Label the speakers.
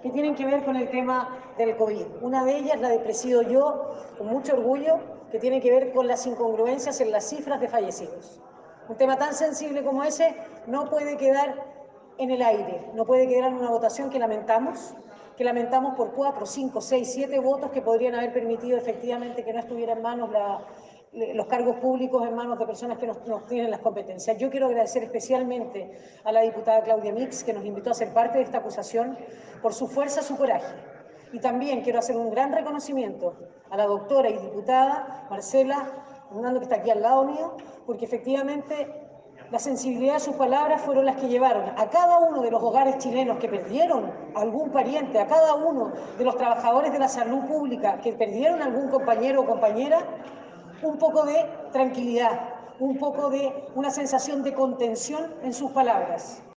Speaker 1: que tienen que ver con el tema del COVID. Una de ellas la presido yo con mucho orgullo, que tiene que ver con las incongruencias en las cifras de fallecidos. Un tema tan sensible como ese no puede quedar en el aire, no puede quedar en una votación que lamentamos por 4, 5, 6, 7 votos que podrían haber permitido efectivamente que no estuviera en manos los cargos públicos en manos de personas que no tienen las competencias. Yo quiero agradecer especialmente a la diputada Claudia Mix, que nos invitó a ser parte de esta acusación, por su fuerza, su coraje. Y también quiero hacer un gran reconocimiento a la doctora y diputada Marcela Hernando, que está aquí al lado mío, porque efectivamente la sensibilidad de sus palabras fueron las que llevaron a cada uno de los hogares chilenos que perdieron algún pariente, a cada uno de los trabajadores de la salud pública que perdieron algún compañero o compañera, un poco de tranquilidad, un poco de una sensación de contención en sus palabras.